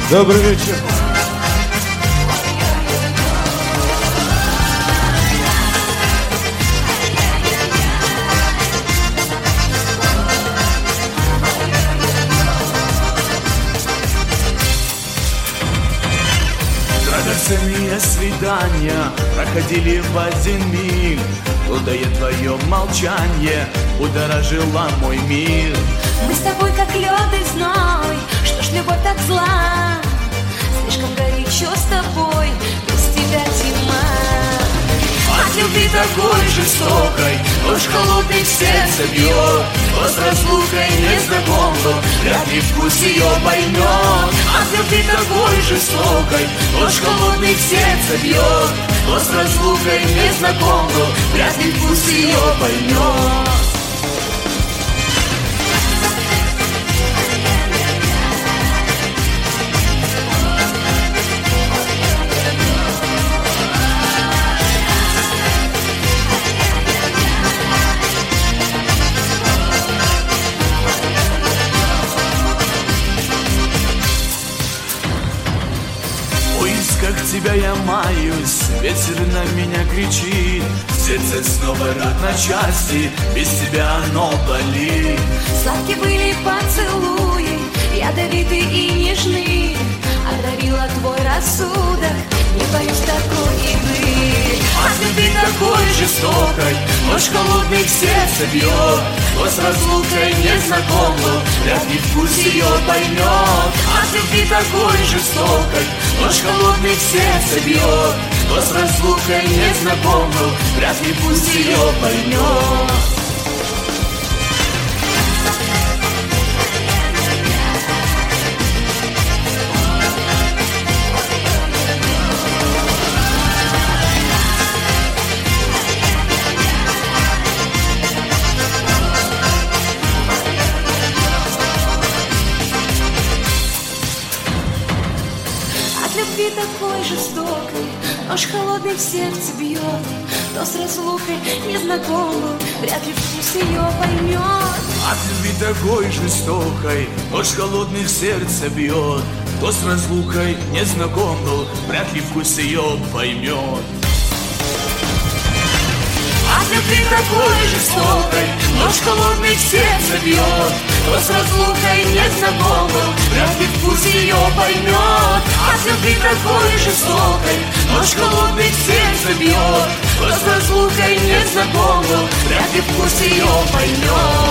Добрый вечер. Драгоценные свидания проходили в один миг. Худое твое молчание удорожило мой мир. Мы с тобой как лед и зной. Что ж любовь так зла? Слишком горячо с тобой, без тебя зима. От любви такой жестокой нож холодный в сердце бьет. Кто с разлукой не знаком был, вряд ли вкус ее поймет. От любви такой жестокой нож холодный в сердце бьет. Кто с разлукой не знаком был, вряд ли вкус ее поймет. Как тебя я маюсь, ветер на меня кричит. Сердце снова рвет на части, без тебя оно болит. Сладкие были поцелуи, ядовитые и нежны. Одарила твой рассудок, не боюсь такой игры. От любви такой жестокой нож холодный в сердце бьет. Кто с разлукой не знаком был, вряд ли вкус ее поймет. От любви такой жестокой нож холодный в сердце бьет. Кто с разлукой не знаком был, вряд ли вкус ее поймет. Любви такой жестокой, нож холодный в сердце бьет. Кто с разлукой не знаком был, вряд ли вкус ее поймет. От любви такой жестокой нож холодный в сердце бьет. Кто с разлукой не знаком был, вряд ли вкус ее поймет. От любви такой жестокой нож холодный в сердце бьет. Кто с разлукой не знаком был, вряд ли вкус ее поймет. От любви такой жестокой нож холодный в сердце бьет. Кто с разлукой не знаком был, вряд ли вкус ее поймет.